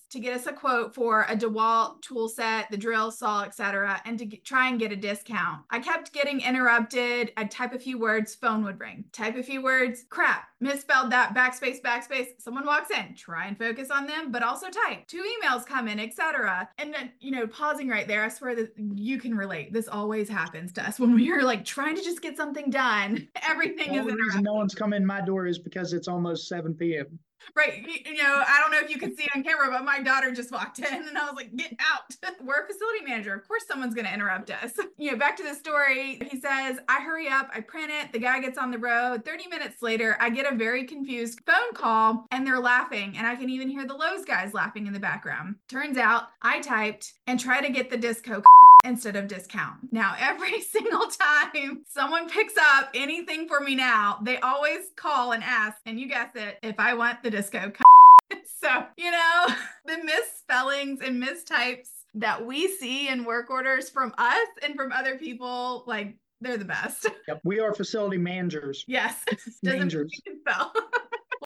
to get us a quote for a DeWalt tool set, the drill, saw, etc., and to try and get a discount. I kept getting interrupted. I'd type a few words, phone would ring. Type a few words, crap, misspelled that, backspace, backspace. Someone walks in, try and focus on them, but also type. 2 emails come in, etc. And then, pausing right there, I swear that you can relate. This always happens to us when we are like trying to just get something done. Everything is The only reason no one's come in my door is because it's almost 7 p.m. Right. I don't know if you could see it on camera, but my daughter just walked in and I was like, get out. We're a facility manager. Of course, someone's going to interrupt us. Back to the story. He says, I hurry up. I print it. The guy gets on the road. 30 minutes later, I get a very confused phone call and they're laughing. And I can even hear the Lowe's guys laughing in the background. Turns out I typed and try to get the disco instead of discount. Now, every single time someone picks up anything for me now, they always call and ask, and you guess it, if I want the disco. So, the misspellings and mistypes that we see in work orders from us and from other people, like, they're the best. Yep. We are facility managers. Yes. Managers. Doesn't spell.